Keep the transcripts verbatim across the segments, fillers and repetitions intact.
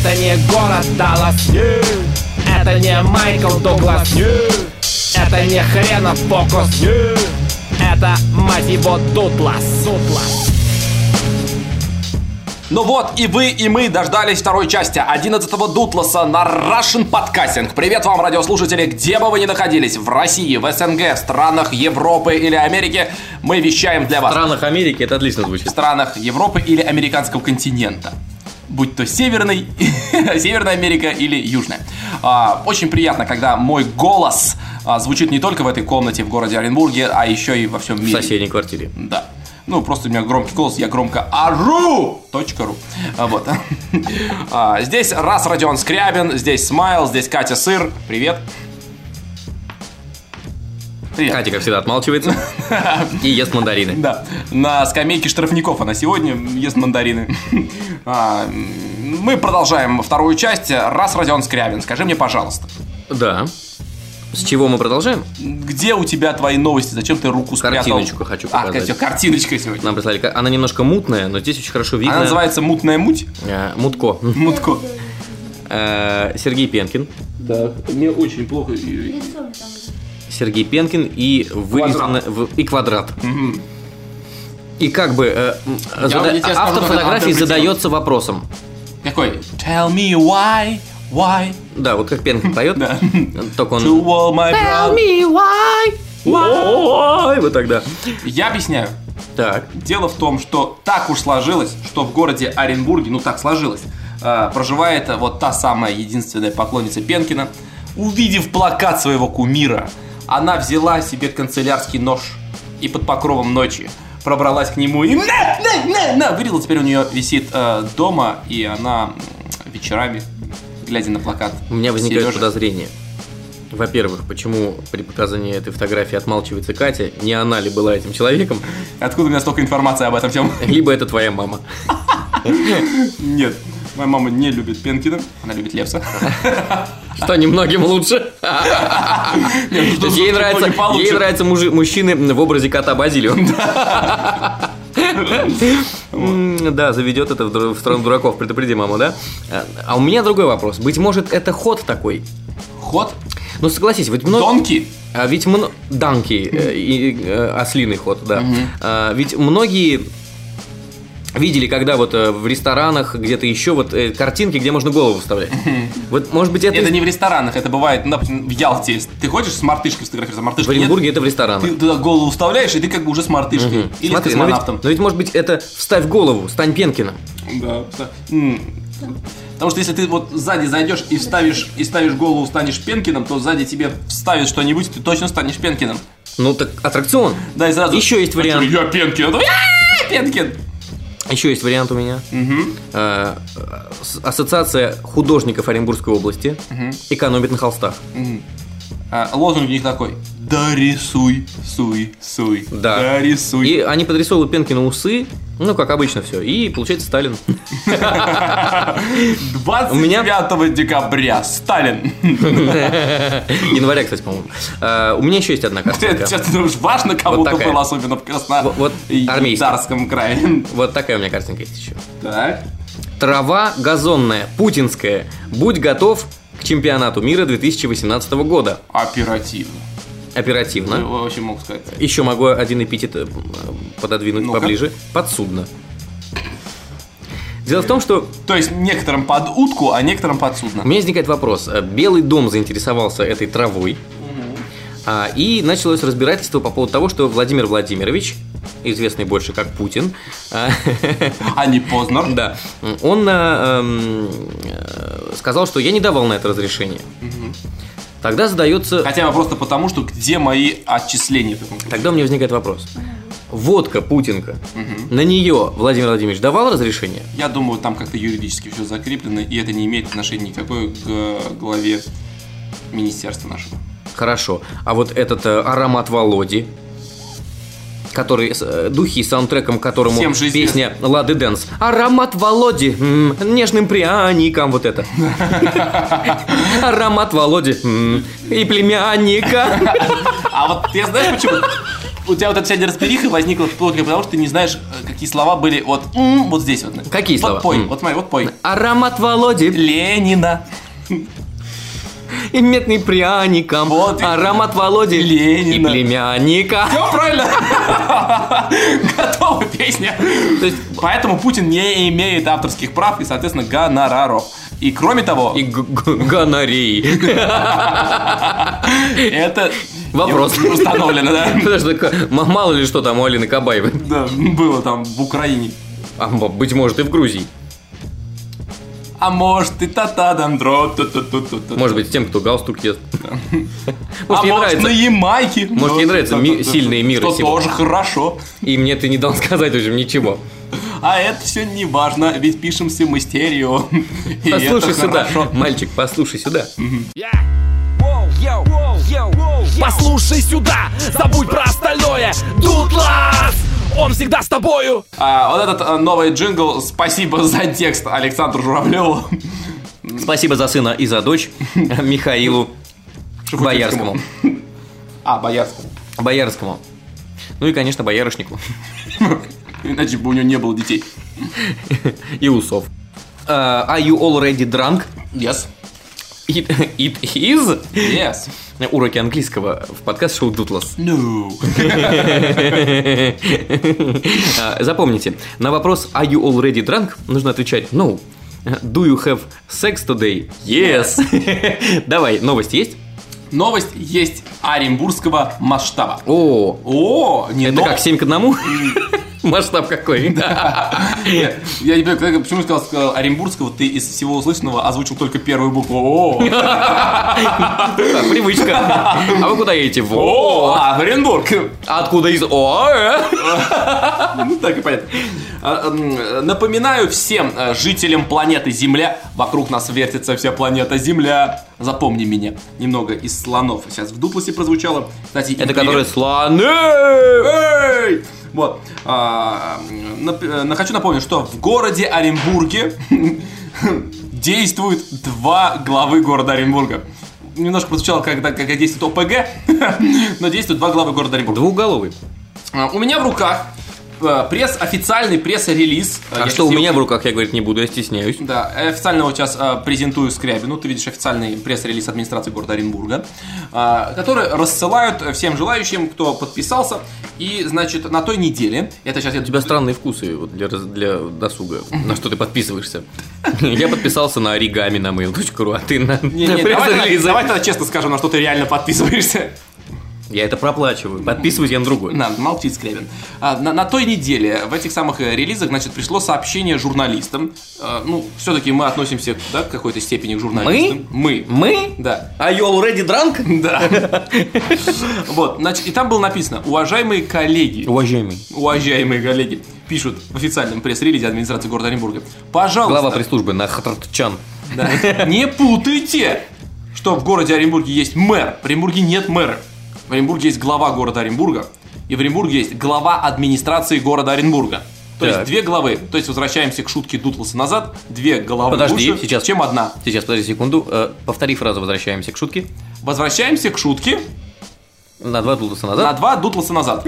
Это не город Даллас, нет. Это не Майкл Дуглас, нет. Это не хренов фокус, нет. Это, мать его, Дутлас, Дутлас. Ну вот, и вы, и мы дождались второй части одиннадцатого Дутласа на Russian Podcasting. Привет вам, радиослушатели, где бы вы ни находились, в России, в СНГ, в странах Европы или Америки, мы вещаем для вас. В странах Америки это отлично звучит. В странах Европы или американского континента. Будь то Северный, Северная Америка или Южная. А, очень приятно, когда мой голос а, звучит не только в этой комнате в городе Оренбурге, а еще и во всем мире. В соседней квартире. Да. Ну, просто у меня громкий голос, я громко ору! .ру. Вот. А, здесь раз Родион Скрябин, здесь Смайл, здесь Катя Сыр. Привет. Привет. Катя, как всегда, отмалчивается и ест мандарины. Да, на скамейке штрафников она сегодня ест мандарины. А, мы продолжаем вторую часть. Раз Родион Скрябин, скажи мне, пожалуйста. Да. С чего мы продолжаем? Где у тебя твои новости? Зачем ты руку спрятал? Картиночку хочу показать. А, картиночка сегодня. Нам прислали. Она немножко мутная, но здесь очень хорошо видно. Она называется «Мутная муть»? А, Мутко. Мутко. А, Сергей Пенкин. Да, мне очень плохо. Сергей Пенкин и вырезано в, и квадрат. Угу. И как бы э, зада... автор фотографии задается вопросом. Какой? Tell me why, why. Да, вот как Пенкин поет. Да. Только он. To all my Tell me why, why. Вот тогда. Я объясняю. Так. Дело в том, что так уж сложилось, что в городе Оренбурге, ну так сложилось, э, проживает вот та самая единственная поклонница Пенкина. Увидев плакат своего кумира, она взяла себе канцелярский нож и под покровом ночи пробралась к нему и на, на, на, на, вырезала. Теперь у нее висит э, дома, и она вечерами, глядя на плакат, у меня возникает Сережа. подозрение. Во-первых, почему при показании этой фотографии отмалчивается Катя? Не она ли была этим человеком? Откуда у меня столько информации об этом всем? Либо это твоя мама. Нет, моя мама не любит Пенкина, она любит Лепса. Что немногим лучше. Ей нравятся мужчины в образе кота Базилио. Да, заведет это в сторону дураков, предупреди маму, да? А у меня другой вопрос. Быть может, это ход такой? Ход? Ну, согласись, ведь много... Донки? А ведь мно... Данки, э, и, э, ослиный ход, да. Угу. А, ведь многие видели, когда вот э, в ресторанах, где-то еще вот э, картинки, где можно голову вставлять. Угу. Вот, может быть, это... Это не в ресторанах, это бывает, например, в Ялте. Ты хочешь с мартышкой сфотографироваться? Мартышка в Оренбурге нет, это в ресторанах. Ты туда голову вставляешь, и ты как бы уже с мартышкой. Угу. Или Смотри, с космонавтом. Но ведь, но ведь, может быть, это вставь голову, стань Пенкиным. Да. Потому что если ты вот сзади зайдешь и вставишь, и ставишь голову, станешь Пенкиным, то сзади тебе вставят что-нибудь, ты точно станешь Пенкиным. Ну так аттракцион. Да, и сразу. Еще есть вариант. Я Пенкин. Я Пенкин. Еще есть вариант у меня. Угу. А, ассоциация художников Оренбургской области угу. экономит на холстах. Угу. А, лозунг у них такой: да рисуй, суй, суй. Да. Да рисуй. И они подрисовывают Пенкину усы, ну, как обычно все. И получается Сталин. двадцать девятого декабря. Сталин. Января, кстати, по-моему. У меня еще есть одна картинка. Сейчас ты думаешь, важно кому-то было, особенно в Краснодарском крае. Вот такая у меня картинка есть еще. Так. Трава газонная, путинская. Будь готов к чемпионату мира две тысячи восемнадцатого года. Оперативно. Оперативно. Я вообще мог сказать. Еще могу один эпитет пододвинуть Ну-ка. поближе. Подсудно. Дело в том, что... То есть некоторым под утку, а некоторым под судно. У меня возникает вопрос. Белый дом заинтересовался этой травой, а, и началось разбирательство по поводу того, что Владимир Владимирович, известный больше как Путин, а не Познер, да, он а, а, сказал, что я не давал на это разрешение. Тогда задается... Хотя бы просто потому, что где мои отчисления? Тогда у меня возникает вопрос. Водка Путинка, угу. на нее Владимир Владимирович давал разрешение? Я думаю, там как-то юридически все закреплено, и это не имеет отношения никакой к главе министерства нашего. Хорошо. А вот этот э, аромат Володи, который, э, духи, саундтреком к которому песня Лады Дэнс. Аромат Володи, м-м, нежным пряником, вот это. Аромат Володи и племянника. А вот ты знаешь, почему? У тебя вот эта вся неразбериха возникла только потому, что ты не знаешь, такие слова были вот, м, вот здесь вот. Какие вот слова? Пой, М. вот смотри, вот пой. Аромат Володи Ленина. и метный пряником. Вот. Аромат Володи Ленина. и племянника. Все правильно. Готова песня. То есть, Поэтому Путин не имеет авторских прав и, соответственно, гонораров. И кроме того, и г- г- гонореи. это Вопрос. не установлено, да? Потому что к- м- мало ли что там у Алины Кабаевой. Да, было там в Украине. А, м- быть может, и в Грузии. А может и та-та-дам-дро. Может быть, тем, кто галстук ест. А Может, ей может на нравится. Ямайке. Может, ей нравятся ми- сильные мира Что сего. тоже хорошо. И мне ты не дал сказать уже ничего. А это все не важно, ведь пишемся мы стерео. И Послушай это сюда, хорошо. мальчик, послушай сюда. Послушай сюда, забудь про остальное. Дутлас, он всегда с тобою. А, вот этот а, новый джингл. Спасибо за текст Александру Журавлеву. Спасибо за сына и за дочь Михаилу Боярскому. А, Боярскому. Боярскому. Ну и, конечно, боярышнику. Иначе бы у него не было детей. И усов. Uh, are you already drunk? Yes. It, it is? Yes. Уроки английского в подкаст-шоу Дутлас. No. А, Запомните, на вопрос «Are you already drunk?» нужно отвечать «No». «Do you have sex today?» «Yes». Давай, новость есть? Новость есть оренбургского масштаба. О, О, не это но- как семь к одному? Масштаб какой? Нет, я не понимаю, как- почему сказал, сказал оренбургского, ты из всего услышанного озвучил только первую букву. О, Так, привычка. А вы куда едете? О, Во. а, Оренбург. Откуда из О? э? Ну, так и понятно. А, м, Напоминаю всем э, жителям планеты Земля, вокруг нас вертится вся планета Земля. Запомни меня. Немного из слонов сейчас в Дутласе прозвучало. Кстати, им Это привет. которые слоны. Эй! Вот. А, нап- э, хочу напомнить, что в городе Оренбурге действуют два главы города Оренбурга. Немножко прозвучало, когда, как действует ОПГ, но действуют два главы города Оренбурга. Двухголовый. А, У меня в руках э, пресс, официальный пресс-релиз. А что у меня в руках, я говорить не буду, я стесняюсь. Да, официально вот сейчас э, презентую Скрябину. Ты видишь официальный пресс-релиз администрации города Оренбурга, э, который рассылают всем желающим, кто подписался. И, значит, на той неделе, это сейчас я... У тебя странные вкусы вот для, раз- для досуга. На что ты подписываешься? Я подписался на оригами на mail точка ру, а ты на Не, не, давай, пресс-релизы. давай тогда честно скажем, на что ты реально подписываешься. Я это проплачиваю. Подписываюсь я на другой. На, молчит Скрябин. А, на, на той неделе в этих самых э, релизах, значит, пришло сообщение журналистам. А, ну, все-таки мы относимся, да, к какой-то степени к журналистам. Мы? Мы? Да. Are you already drunk? Да. Вот, значит, и там было написано: уважаемые коллеги, Уважаемый. уважаемые коллеги, пишут в официальном пресс-релизе администрации города Оренбурга. Пожалуйста, Глава пресс-службы на Хатратчан. да, не путайте, что в городе Оренбурге есть мэр. В Оренбурге нет мэра. В Оренбурге есть глава города Оренбурга, и в Оренбурге есть глава администрации города Оренбурга. То Так. есть две главы. То есть возвращаемся к шутке Дутласа назад. Две головы Подожди, лучше, сейчас. чем одна. Сейчас, подожди секунду. Э, Повтори фразу, возвращаемся к шутке. Возвращаемся к шутке На два Дутласа на назад. два Дутласа назад.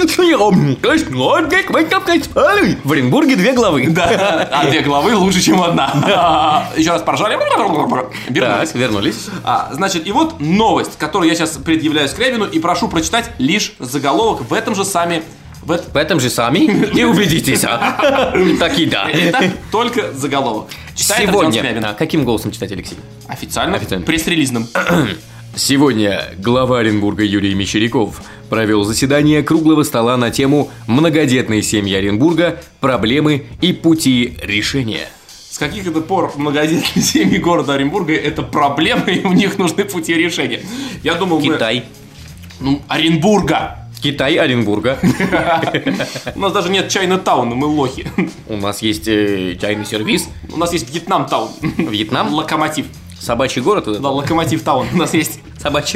В Оренбурге две главы. Да, а две головы лучше, чем одна. Еще раз поржали. Вернулись. Так, вернулись. А, значит, и вот новость, которую я сейчас предъявляю Скрябину и прошу прочитать лишь заголовок в этом же сами... В это... В этом же сами и убедитесь. а. Так и да. Это только заголовок. Читает Артём Сегодня. Скрябин. А каким голосом читать, Алексей? Официально, Официально. пресс-релизным. Сегодня глава Оренбурга Юрий Мещеряков провел заседание круглого стола на тему «Многодетные семьи Оренбурга. Проблемы и пути решения». С каких это пор многодетные семьи города Оренбурга — это проблемы, и у них нужны пути решения? Я думал, мы- Китай. Ну, Оренбурга. Китай, Оренбурга. У нас даже нет Чайна-тауна, мы лохи. У нас есть э, чайный сервис. У нас есть Вьетнам-таун. Вьетнам. Локомотив. Собачий город. вот Да, это. Локомотив-таун у нас есть. Собачий рай.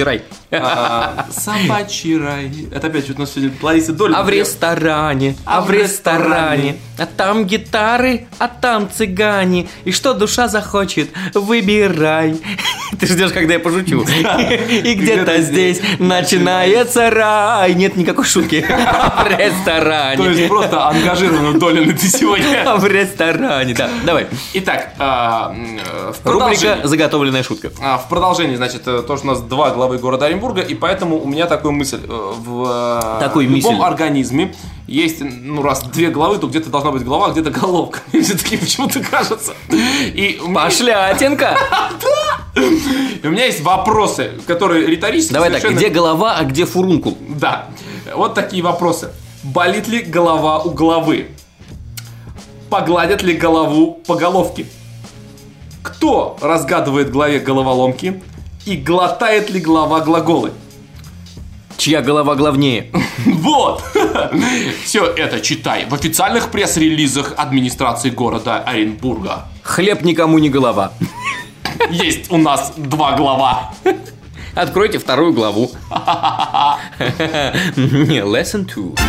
А, собачий рай. Это опять что-то у нас сегодня Лариса Долина. А в ресторане, а, а в ресторане, а там гитары, а там цыгане. И что душа захочет, выбирай. Ты ждешь, когда я пошучу. И где-то здесь начинается рай. Нет никакой шутки. А в ресторане. То есть просто ангажированный Долина ты сегодня. А в ресторане, да. Давай. Итак, в рубрика «Заготовленная шутка». В продолжении, значит, то, что у нас два главы города Оренбурга, и поэтому у меня такая мысль. В Такой любом мысль. организме есть, ну, раз две главы, то где-то должна быть голова, а где-то головка. Мне все-таки почему-то кажется. И у меня... Пошлятинка! И у меня есть вопросы, которые риторические. Давай совершенно... так, где голова, а где фурункул? Да. Вот такие вопросы. Болит ли голова у головы? Погладят ли голову по головке? Кто разгадывает в голове головоломки? И глотает ли голова глаголы? Чья голова главнее? Вот! Все это читай в официальных пресс-релизах администрации города Оренбурга. Хлеб никому не голова. Есть у нас два глава. Откройте вторую главу. Не, lesson two.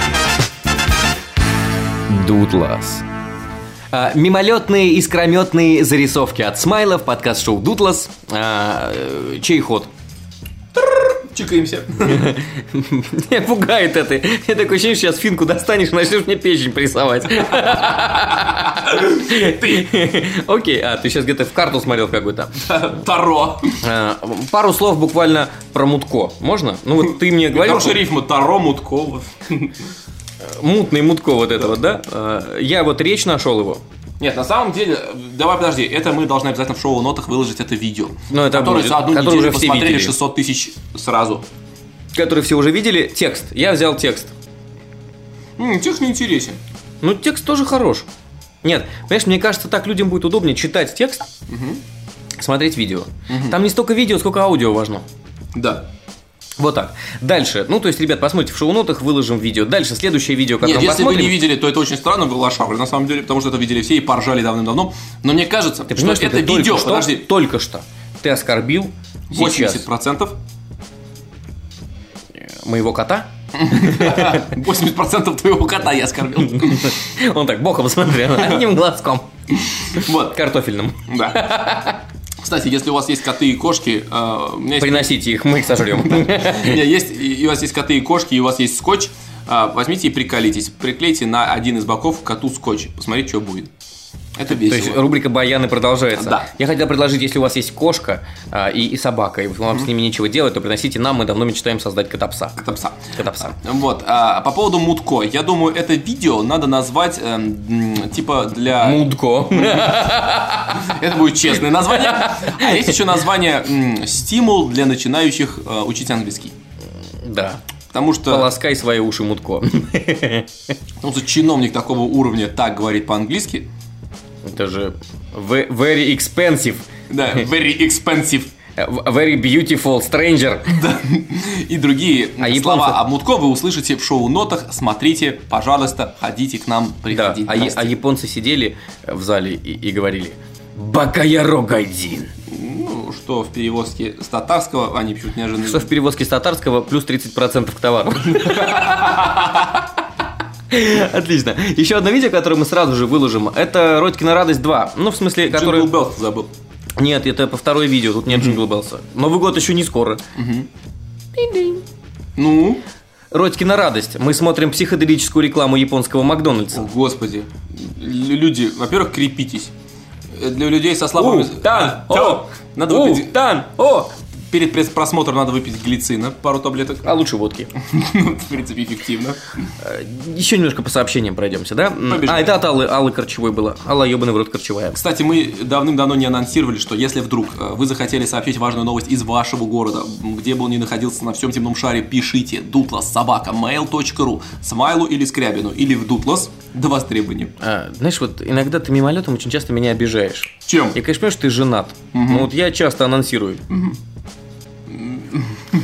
Дутлас. А, мимолетные искрометные зарисовки от смайлов, подкаст-шоу Дутлас. А, чей ход? Чикаемся. Меня пугает это. Я такое ощущение, что сейчас финку достанешь и начнешь мне печень порисовать. Окей, а ты сейчас где-то в карту смотрел какую-то. Таро. Пару слов буквально про Мутко. Можно? Ну вот ты мне говорил. Хорошая рифма. Таро, Мутко. Мутный Мутко вот это вот, да? Я вот речь нашел его. Нет, на самом деле, давай подожди, это мы должны обязательно в шоу-нотах выложить это видео. Но это которое будет, за одну который неделю уже все посмотрели видели. шестьсот тысяч сразу. Которые все уже видели. Текст. Я взял текст. М, текст не интересен. Ну, текст тоже хорош. Нет, понимаешь, мне кажется, так людям будет удобнее читать текст, Угу. смотреть видео. Угу. Там не столько видео, сколько аудио важно. Да. Вот так. Дальше. Ну, то есть, ребят, посмотрите в шоу-нотах, выложим видео. Дальше, следующее видео, которое Нет, мы если посмотрим. вы не видели, то это очень странно, вы лошары, на самом деле, потому что это видели все и поржали давным-давно. Но мне кажется, Ты что понимаешь, это ты только видео, что- подожди, Только что ты оскорбил восемьдесят сейчас процентов, моего кота. восемьдесят процентов твоего кота я оскорбил. Он так боком смотрел, одним глазком. Вот, Картофельным. да. Кстати, если у вас есть коты и кошки, э, у меня есть... Приносите их, мы их сожрем. Не, есть, и у вас есть коты и кошки, и у вас есть скотч, э, возьмите и приколитесь. Приклейте на один из боков коту скотч. Посмотрите, что будет. Это То весело. есть рубрика «Баяны» продолжается. Да. Я хотел предложить, если у вас есть кошка а, и, и собака, и вам с ними нечего делать, то приносите нам, мы давно мечтаем создать кота-пса. Кота-пса. Кота-пса. Вот, а, по поводу Мутко. Я думаю, это видео надо назвать эм, типа для... Мудко. Это будет честное название. А есть еще название м, «Стимул для начинающих э, учить английский». Да. Потому что, Полоскай свои уши, Мутко. потому что чиновник такого уровня так говорит по-английски. Это же ve- very expensive. Да, very expensive. Very beautiful stranger. И другие А японцы- слова о Мутко вы услышите в шоу-нотах. Смотрите, пожалуйста, ходите к нам, Да, приходите. а, е- а японцы сидели в зале и, и говорили «Бакаяро гайдин». Ну, что в перевозке с татарского, они почему-то неожиданно... Что в перевозке с татарского плюс тридцать процентов к товару. Отлично. Еще одно видео, которое мы сразу же выложим, это «Родькина радость два». Ну, в смысле, который... Джингл Белл забыл. Нет, это по второе видео, тут нет Джингл Беллса. Новый год еще не скоро. Ну? «Родькина радость». Мы смотрим психоделическую рекламу японского О, Макдональдса. господи. Л- Люди, во-первых, крепитесь. Для людей со слабыми... Тан! О! Надо У, выпить... Тан! О! Перед пресс- просмотром надо выпить глицина, пару таблеток. А лучше водки. В принципе, эффективно. Еще немножко по сообщениям пройдемся, да? Побежали. А, это от Аллы, Аллы Корчевой было. Алла, ебаный в рот Корчевая. Кстати, мы давным-давно не анонсировали, что если вдруг э, вы захотели сообщить важную новость из вашего города, м, где бы он ни находился на всем темном шаре, пишите дутлас собака mail точка ру, Смайлу или Скрябину, или в Дутлас до востребования. А, знаешь, вот иногда ты мимолетом очень часто меня обижаешь. Чем? Я, конечно, понимаю, что ты женат. Но вот я часто анонсирую.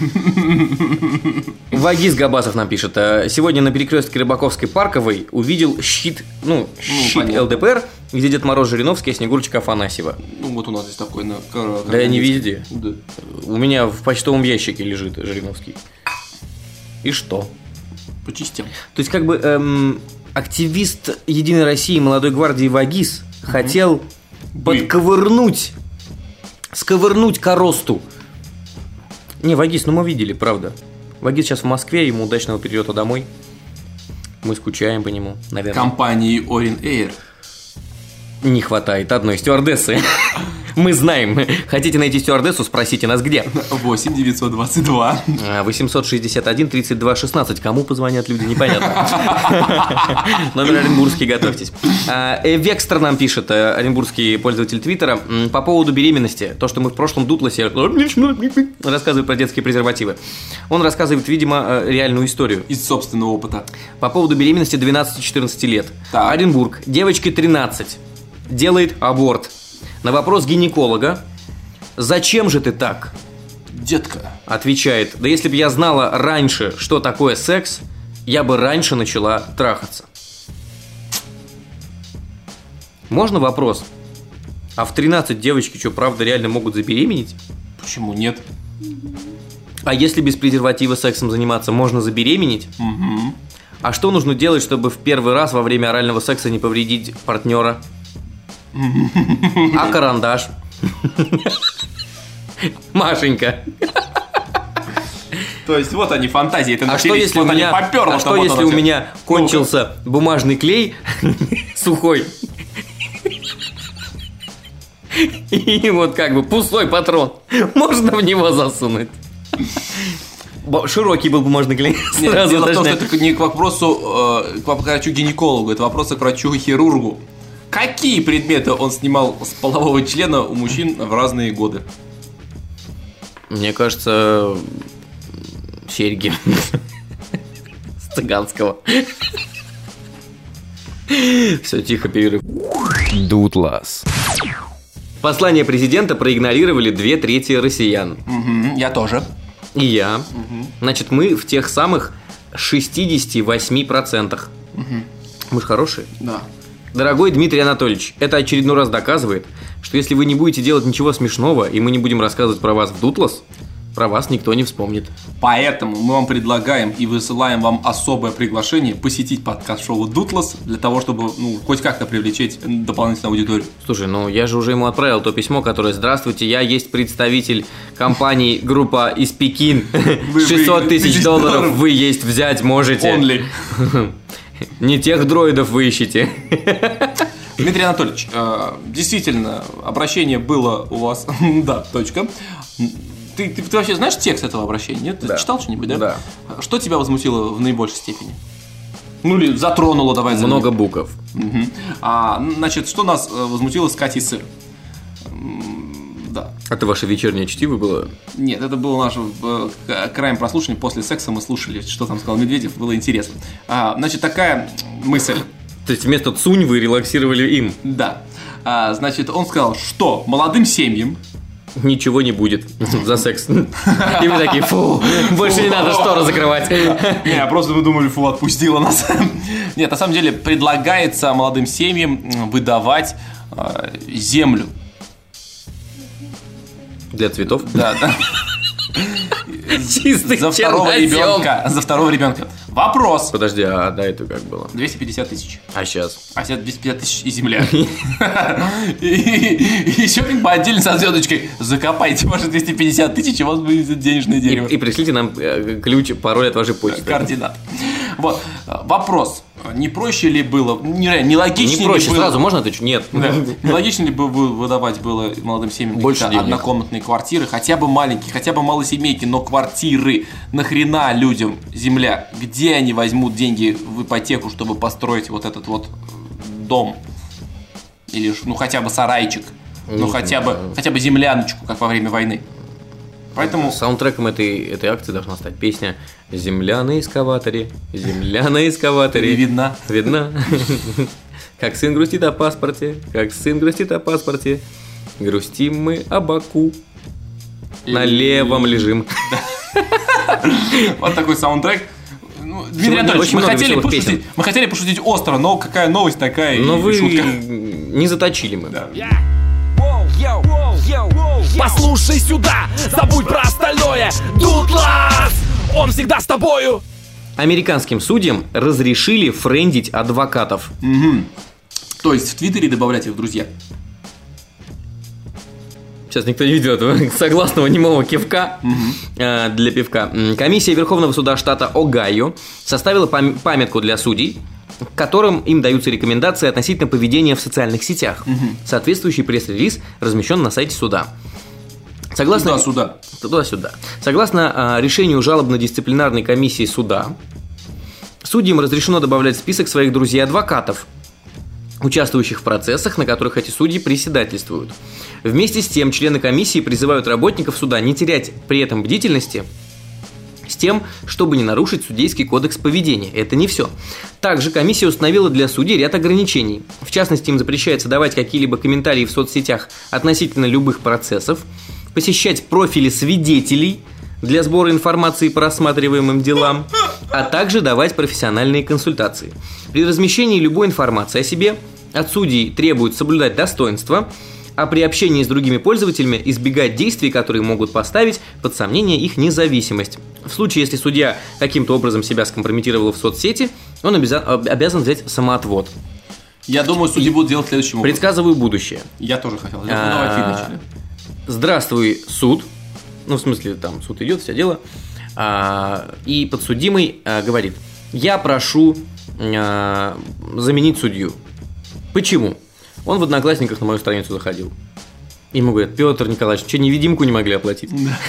Вагиз Габасов нам пишет. Сегодня на перекрестке Рыбаковской Парковой увидел щит, ну, щит понятно. эл дэ пэ эр, где Дед Мороз Жириновский, а Снегурочка Афанасьева. Ну, вот у нас здесь такой... На, Да я не везде. Да. У меня в почтовом ящике лежит Жириновский. И что? По частям. То есть, как бы, эм, активист Единой России молодой гвардии Вагиз mm-hmm. хотел Бы. подковырнуть, сковырнуть коросту. Не, Вагиз, ну мы видели, правда. Вагиз сейчас в Москве, ему удачного перелета домой. Мы скучаем по нему, наверное. Компании Orin Air. Не хватает одной стюардессы. Мы знаем. Хотите найти стюардессу, спросите нас где. восемь девятьсот двадцать два восемьсот шестьдесят один тридцать два шестнадцать. Кому позвонят люди, непонятно. Номер оренбургский, готовьтесь. Векстер нам пишет, оренбургский пользователь Твиттера, по поводу беременности. То, что мы в прошлом дутласе рассказывали про детские презервативы. Он рассказывает, видимо, реальную историю. Из собственного опыта. По поводу беременности двенадцати-четырнадцати лет. Так. Оренбург. Девочке тринадцать. Делает аборт. На вопрос гинеколога: «Зачем же ты так?» Детка. Отвечает: «Да если бы я знала раньше, что такое секс, я бы раньше начала трахаться». Можно вопрос? А в тринадцать девочки что, правда, реально могут забеременеть? Почему нет? А если без презерватива сексом заниматься, можно забеременеть? Угу. А что нужно делать, чтобы в первый раз во время орального секса не повредить партнера? А карандаш? Машенька. То есть вот они фантазии. А что если у меня, попёрло, а что если у меня кончился бумажный клей сухой? И вот как бы пустой патрон. Можно в него засунуть. Широкий был бумажный клей. Нет, Сразу дело в том, уточняю. что это не к вопросу э, к врачу-гинекологу, это вопрос к врачу-хирургу. Какие предметы он снимал с полового члена у мужчин в разные годы? Мне кажется, серьги. С цыганского. Все, тихо, перерыв. Дутлас. Послание президента проигнорировали две трети россиян. Угу, я тоже. И я. Угу. Значит, мы в тех самых шестидесяти восьми процентах. Угу. Мы же хорошие. Да. Дорогой Дмитрий Анатольевич, это очередной раз доказывает, что если вы не будете делать ничего смешного, и мы не будем рассказывать про вас в Дутлас, про вас никто не вспомнит. Поэтому мы вам предлагаем и высылаем вам особое приглашение посетить подкаст-шоу Дутлас для того, чтобы ну, хоть как-то привлечь дополнительную аудиторию. Слушай, ну я же уже ему отправил то письмо, которое: «Здравствуйте, я есть представитель компании группа из Пекин. шестьсот тысяч долларов вы есть взять можете». Only. Не тех дроидов вы ищете. Дмитрий Анатольевич, действительно, обращение было у вас. Да, точка. Ты, ты, ты вообще знаешь текст этого обращения? Нет? Ты да. читал что-нибудь, да? Да. Что тебя возмутило в наибольшей степени? Ну или затронуло, давай. Много букв. Угу. А, значит, что нас возмутило с Катей Сыр? Да. Это ваше вечернее чтиво было? Нет, это было наше э, краем прослушивания. После секса мы слушали, что там сказал Медведев, было интересно. А, значит, такая мысль. То есть вместо цунь вы релаксировали им? Да. А, значит, он сказал, что молодым семьям ничего не будет за секс. И вы такие: фу, больше не надо штору закрывать. Не, просто мы думали, фу, отпустила нас. Нет, на самом деле предлагается молодым семьям выдавать землю. Для цветов? Да, да. Чистый за второго ребенка. За второго ребенка. Вопрос. Подожди, а до этого как было? двести пятьдесят тысяч. А сейчас? А сейчас двести пятьдесят тысяч и земля. И еще по отдельно со звездочкой: закопайте ваши двести пятьдесят тысяч, и у вас будет денежное дерево. И пришлите нам ключ, пароль от вашей почты. Координат. Вот. Вопрос. Не проще ли было, не, не логичнее не проще, ли было... сразу можно отвечу? Нет. Да. Не логичнее ли было выдавать было молодым семьям больше однокомнатные квартиры, хотя бы маленькие, хотя бы малосемейки, но квартиры. Нахрена людям земля? Где они возьмут деньги в ипотеку, чтобы построить вот этот вот дом? Или, ну, хотя бы сарайчик. Ну, хотя бы, хотя бы земляночку, как во время войны. Поэтому... Саундтреком этой, этой акции должна стать песня «Земля на эскаваторе, земля на эскаваторе». Видна. Видна. Как сын грустит о паспорте, как сын грустит о паспорте. Грустим мы о Баку. На левом лежим. Вот такой саундтрек. Ну, Дмитрий Сегодня Анатольевич, очень мы много хотели, веселых пошутить, песен. мы хотели пошутить остро, но какая новость такая Но и вы шутка. не заточили мы. Да. Послушай сюда, забудь про остальное. Дутлас, он всегда с тобою. Американским судьям разрешили френдить адвокатов. То есть в Твиттере добавлять их в друзья. Сейчас никто не видел этого согласного немого кивка э, для пивка. М, Комиссия Верховного суда штата Огайо составила пам- памятку для судей, которым им даются рекомендации относительно поведения в социальных сетях. Соответствующий пресс-релиз размещен на сайте суда. Согласно... Туда-сюда. Туда-сюда. Согласно а, решению жалобно-дисциплинарной комиссии суда, судьям разрешено добавлять в список своих друзей-адвокатов, участвующих в процессах, на которых эти судьи приседательствуют. Вместе с тем, члены комиссии призывают работников суда не терять при этом бдительности с тем, чтобы не нарушить судейский кодекс поведения. Это не все. Также комиссия установила для судей ряд ограничений. В частности, им запрещается давать какие-либо комментарии в соцсетях относительно любых процессов, посещать профили свидетелей для сбора информации по рассматриваемым делам, а также давать профессиональные консультации. При размещении любой информации о себе от судей требуют соблюдать достоинство, а при общении с другими пользователями избегать действий, которые могут поставить под сомнение их независимость. В случае, если судья каким-то образом себя скомпрометировал в соцсети, он обязан, обязан взять самоотвод. Я думаю, судьи будут делать следующим образом. Предсказываю будущее. Я тоже хотел. Ну, давай ты начали. Здравствуй, суд. Ну, в смысле, там суд идет, все дело. А, и подсудимый а, говорит: я прошу а, заменить судью. Почему? Он в Одноклассниках на мою страницу заходил. Ему говорят: Петр Николаевич, что, невидимку не могли оплатить?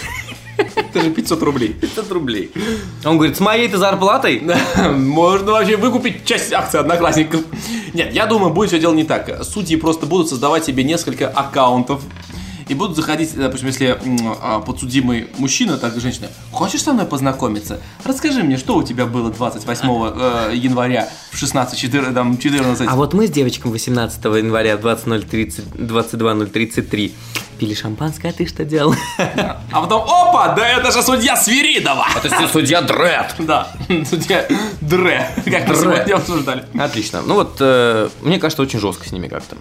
Это же пятьсот рублей. пятьсот рублей. Он говорит: с моей-то зарплатой? Можно вообще выкупить часть акций Одноклассников. Нет, я думаю, будет все дело не так. Судьи просто будут создавать себе несколько аккаунтов и будут заходить, допустим, если м, подсудимый мужчина, так и женщина: хочешь со мной познакомиться? Расскажи мне, что у тебя было двадцать восьмого э, января в шестнадцать четырнадцать. А вот мы с девочком восемнадцатого января в двадцать ноль тридцать, двадцать два ноль тридцать три пили шампанское, а ты что делал? А потом, опа, да это же судья Свиридова! Это судья Дред. Да, судья Дре, как мы сегодня обсуждали. Отлично. Ну вот, э, мне кажется, очень жестко с ними как-то.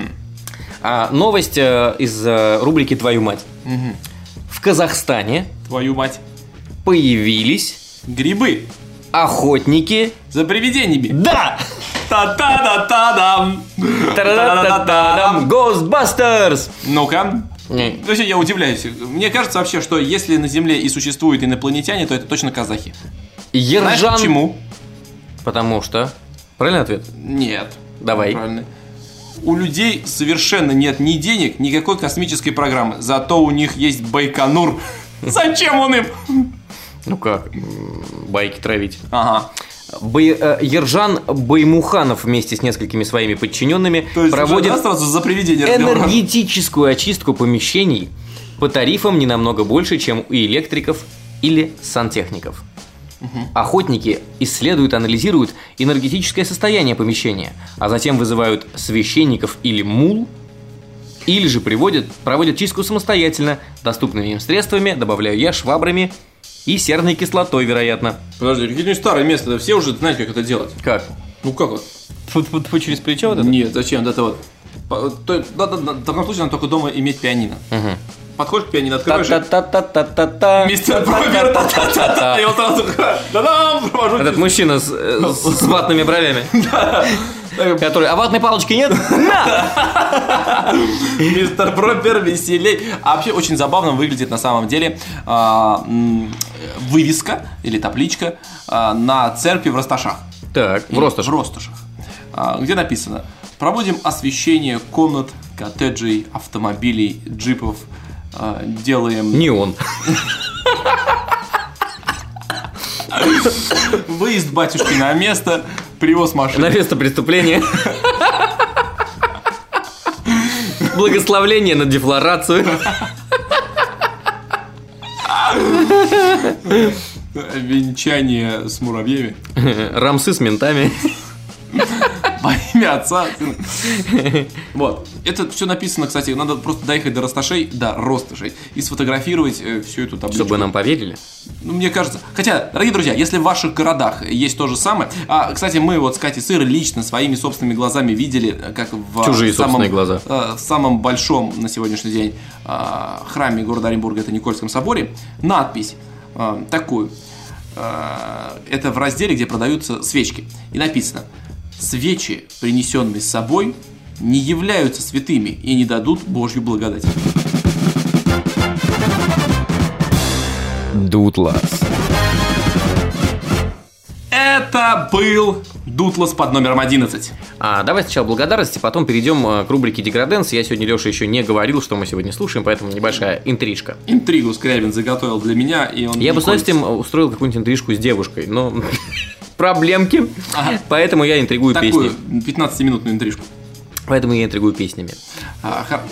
А, новость э, из э, рубрики «Твою мать». В Казахстане Твою мать. появились Грибы охотники. за привидениями. Да! Та-та-да-та-дам! Та-да-да-да-дам! Ghostbusters! Ну-ка. Не. Вообще, я удивляюсь. Мне кажется вообще, что если на Земле и существуют инопланетяне, то это точно казахи. Знаешь Ержан. почему? Потому что... Правильный ответ? Нет. Давай. Правильно. У людей совершенно нет ни денег, никакой космической программы. Зато у них есть Байконур. Зачем он им? Ну как? м, Байки травить. Ага. Бай- э, Ержан Баймуханов вместе с несколькими своими подчиненными То есть проводит уже, да, сразу за привидение разговор? энергетическую очистку помещений по тарифам не намного больше, чем у электриков или сантехников. Охотники исследуют, анализируют энергетическое состояние помещения, а затем вызывают священников или мул, или же приводят, проводят чистку самостоятельно, доступными им средствами, добавляю я, швабрами и серной кислотой, вероятно. Подожди, какие-нибудь старые места, все уже знаете, как это делать. Как? Ну как вот? Фу-фу-фу, через плечо вот это? Нет, зачем? Это вот. По- то- да, да, да, в таком случае надо только дома иметь пианино. Мгм. Подходишь к пианино, открываешь. Та-та-та-та-та-та. Мистер Пропер, та-та-та-та. И он сразу да-дам, провожу. Этот мужчина с, э, с- с ватными бролями. Который, а ватной палочки нет? На! Мистер Пропер веселей. А вообще очень забавно выглядит на самом деле а, м, вывеска или табличка а, на церкви в Росташах. Так, в В Ростошах. Росташах. А, где написано: проводим освещение комнат, коттеджей, автомобилей, джипов. а, Делаем Не он. выезд батюшки на место, привоз На машины. место преступления. Благословление на дефлорацию. Венчание с муравьями. Рамсы с ментами. Во имя отца. Вот. Это все написано, кстати, надо просто доехать до Росташей, да, Росташей, и сфотографировать э, всю эту табличку. Чтобы нам поверили. Ну, мне кажется. Хотя, дорогие друзья, если в ваших городах есть то же самое. А, кстати, мы вот с Катей Сыр лично своими собственными глазами видели, как в Чужие самом, собственные глаза. э, в самом большом на сегодняшний день э, храме города Оренбурга, это Никольском соборе, надпись э, такую. Э, это в разделе, где продаются свечки. И написано: свечи, принесенные с собой, не являются святыми и не дадут Божью благодать. Дутлас. Это был Дутлас под номером одиннадцать. А давай сначала благодарности, потом перейдем к рубрике Деграденс. Я сегодня, Леша, еще не говорил, что мы сегодня слушаем, поэтому небольшая интрижка. Интригу Скрябин заготовил для меня, и он. Я бы с удовольствием устроил какую-нибудь интрижку с девушкой, но проблемки, поэтому я интригую песни. Такую пятнадцатиминутную интрижку. Поэтому я интригую песнями. А, ха...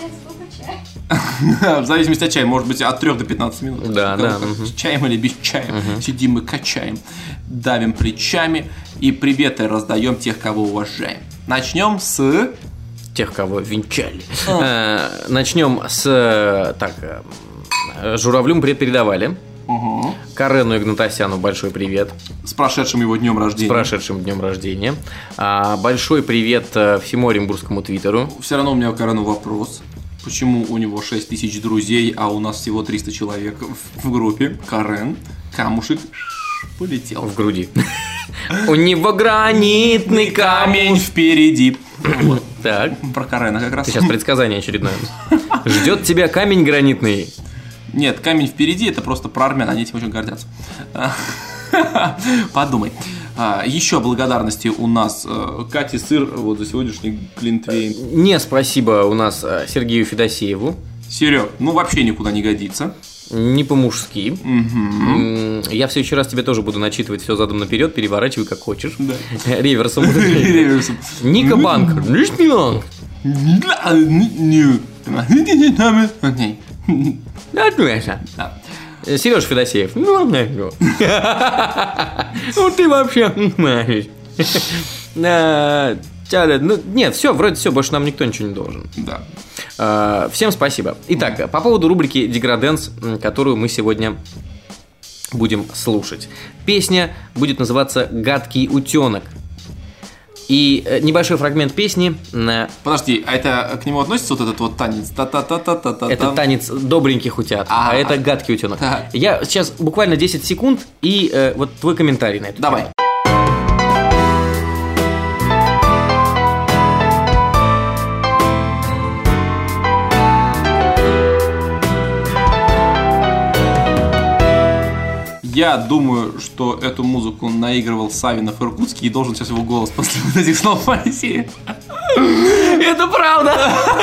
В зависимости от чая, может быть, от трёх до пятнадцати минут. Да, да. С чаем или без чая. Сидим мы, качаем, давим плечами и приветы раздаем тех, кого уважаем. Начнем с... Тех, кого венчали. Начнем с... Так, Журавлю привет передавали. Угу. Карену Игнатосяну большой привет. С прошедшим его днем рождения. С прошедшим днем рождения. А, большой привет всему Оренбургскому твиттеру. Все равно у меня к Карену вопрос. Почему у него шесть тысяч друзей, а у нас всего триста человек в, в группе? Карен, камушек полетел. В груди. У него гранитный камень впереди. Так. Про Карена как раз. Ты сейчас предсказание очередное. Ждет тебя камень гранитный. Нет, камень впереди, это просто про армян, они этим очень гордятся. Подумай. Еще благодарности у нас Кате Сыр вот за сегодняшний глинтвейн. Не, спасибо у нас Сергею Федосееву. Серег, ну вообще никуда не годится. Не по-мужски. Угу. Я в следующий раз тебе тоже буду начитывать все задом наперед, переворачивай как хочешь. Да. Реверсом. Реверсом. Ника Банк. Лишний банк. Да. Сереж Федосеев. Ну, ну ты вообще. Ну, нет, все, вроде все, больше нам никто ничего не должен. Да. Всем спасибо. Итак, по поводу рубрики Деграденс, которую мы сегодня будем слушать. Песня будет называться «Гадкий утенок». И небольшой фрагмент песни. Подожди, а это к нему относится вот этот вот танец? Та-та-та-та-та-та. Это танец добреньких утят, а, а это гадкий утенок. Так. Я сейчас буквально десять секунд и э, вот твой комментарий на это. Давай. Я думаю, что эту музыку наигрывал Савинов Иркутский и должен сейчас его голос после вот этих слов пойти. Это правда!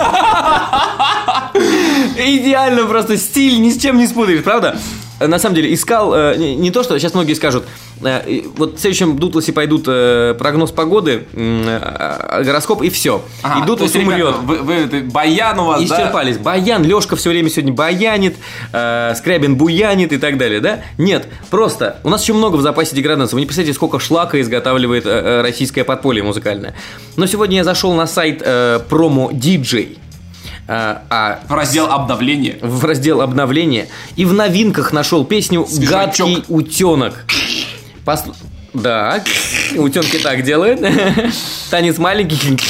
Идеально просто, стиль ни с чем не спутаешь, правда? На самом деле, искал, э, не, не то, что сейчас многие скажут, э, вот в следующем Дутласе пойдут э, прогноз погоды, э, гороскоп и все. Ага, и Дутлас умрет. Вы, вы, вы, баян у вас, исчерпались. Да? Баян, Лёшка все время сегодня баянит, э, Скрябин буянит и так далее, да? Нет, просто у нас еще много в запасе деграденцев. Вы не представляете, сколько шлака изготавливает э, российское подполье музыкальное. Но сегодня я зашел на сайт э, промо-диджей. А, в раздел обновления. В раздел обновления. И в новинках нашел песню «Свежачок». «Гадкий утенок». Посл... Да, утенки так делают. Танец маленький.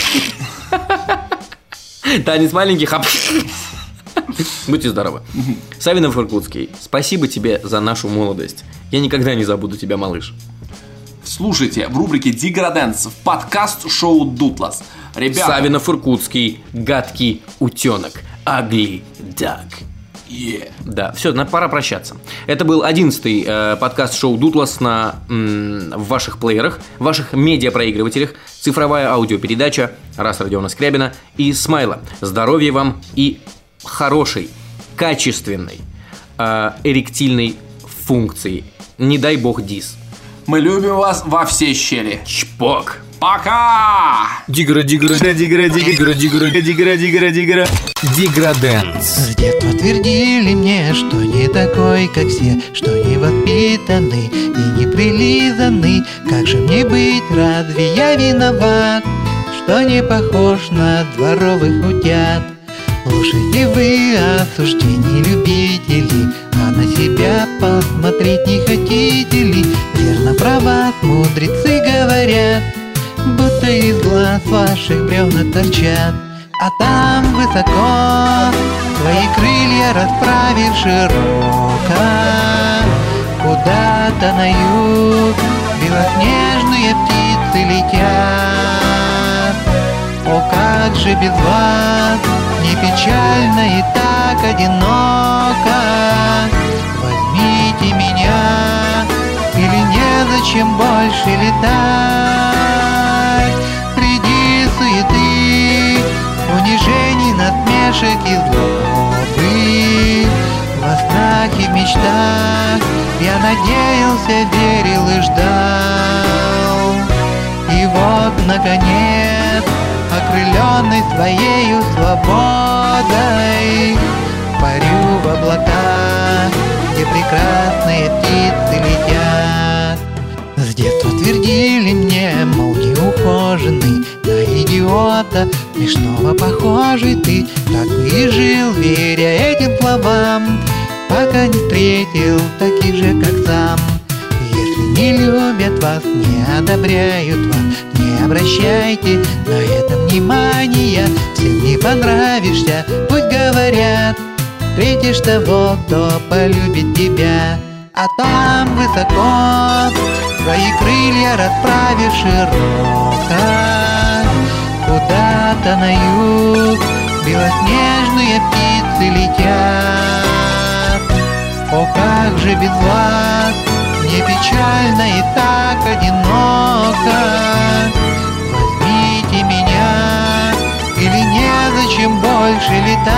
Танец маленький. Хап. Будьте здоровы. Савинов Иркутский, спасибо тебе за нашу молодость. Я никогда не забуду тебя, малыш. Слушайте в рубрике «Деграденс» в подкаст-шоу «Дутлас». Ребята... Савинов Иркутский, гадкий утенок, Ugly Duck. Yeah. Да, все, пора прощаться. Это был одиннадцатый э, подкаст-шоу «Дутлас» на, м, в ваших плеерах, в ваших медиапроигрывателях, цифровая аудиопередача «Раз Родиона Скрябина» и «Смайла». Здоровья вам и хорошей, качественной, э, эректильной функции. Не дай бог дис. Мы любим вас во все щели. Чпок. Пока! Дигра, дигра, дигра, дигра, дигра, дигра, дигра, дигра. Деграденс. С детства твердили мне, что не такой, как все, что не воспитанный и не прилизанный. Как же мне быть, разве я виноват, что не похож на дворовых утят. Слушайте вы осуждений любителей, а на себя посмотреть не хотите ли? Верно про вас мудрецы говорят, будто из глаз ваших бревна торчат. А там высоко, свои крылья расправив широко, куда-то на юг белоснежные птицы летят. О, как же без вас не печально и так одиноко. Возьмите меня, или незачем больше летать. Среди суеты, унижений, насмешек и злобы, во снах и в мечтах я надеялся, верил и ждал. И вот, наконец, окрыленный своею свободой, парю в облаках, где прекрасные птицы летят. С детства твердили мне, мол, неухоженный, на идиота смешного похожий ты. Так и жил, веря этим словам, пока не встретил таких же, как сам. Если не любят вас, не одобряют вас, не обращайте на это внимания. Всем не понравишься, пусть говорят, встретишь того, кто полюбит тебя. А там высоко, свои крылья расправив широко, куда-то на юг белоснежные птицы летят. О, как же без вас не печально и так одиноко. Возьмите меня, или незачем больше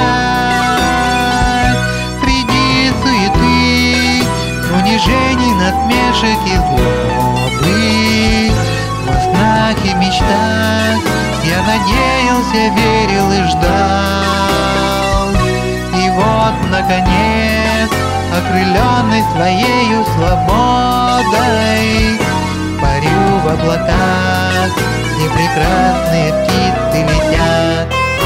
летать. Среди суеты, унижений, насмешек и злобы, во снах и мечтах я надеялся, верил и ждал. И вот, наконец, окрыленный своею свободой, парю в облаках, где прекрасные птицы летят.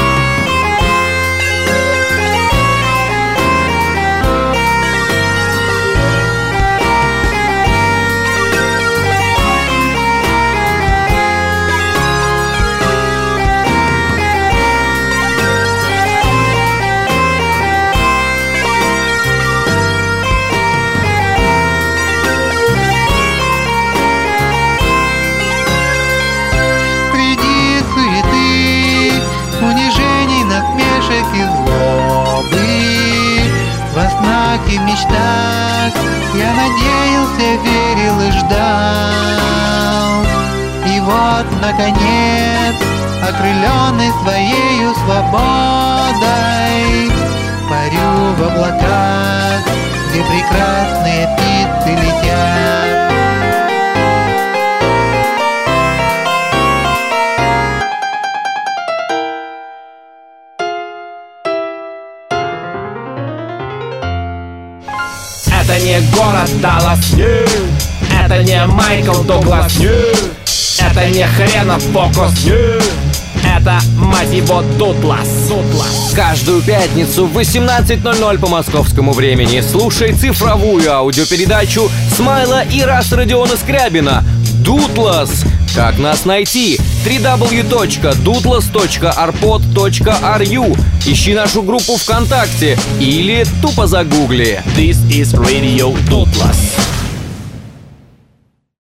И злобы, во снах и мечтах я надеялся, верил и ждал. И вот, наконец, окрыленный своею свободой, парю в облаках, где прекрасные птицы летят. Это не город Даллас, нет. Это не Майкл Дуглас, нет. Это не хренов фокус, нет. Это, мать его, Дутлас, Дутлас. Каждую пятницу в восемнадцать ноль ноль по московскому времени слушай цифровую аудиопередачу Смайла и Рас Родиона Скрябина «Дутлас». Как нас найти? дабл ю дабл ю дабл ю точка дутлас точка арпод точка ар ю. Ищи нашу группу ВКонтакте или тупо загугли. This is Radio Дутлас.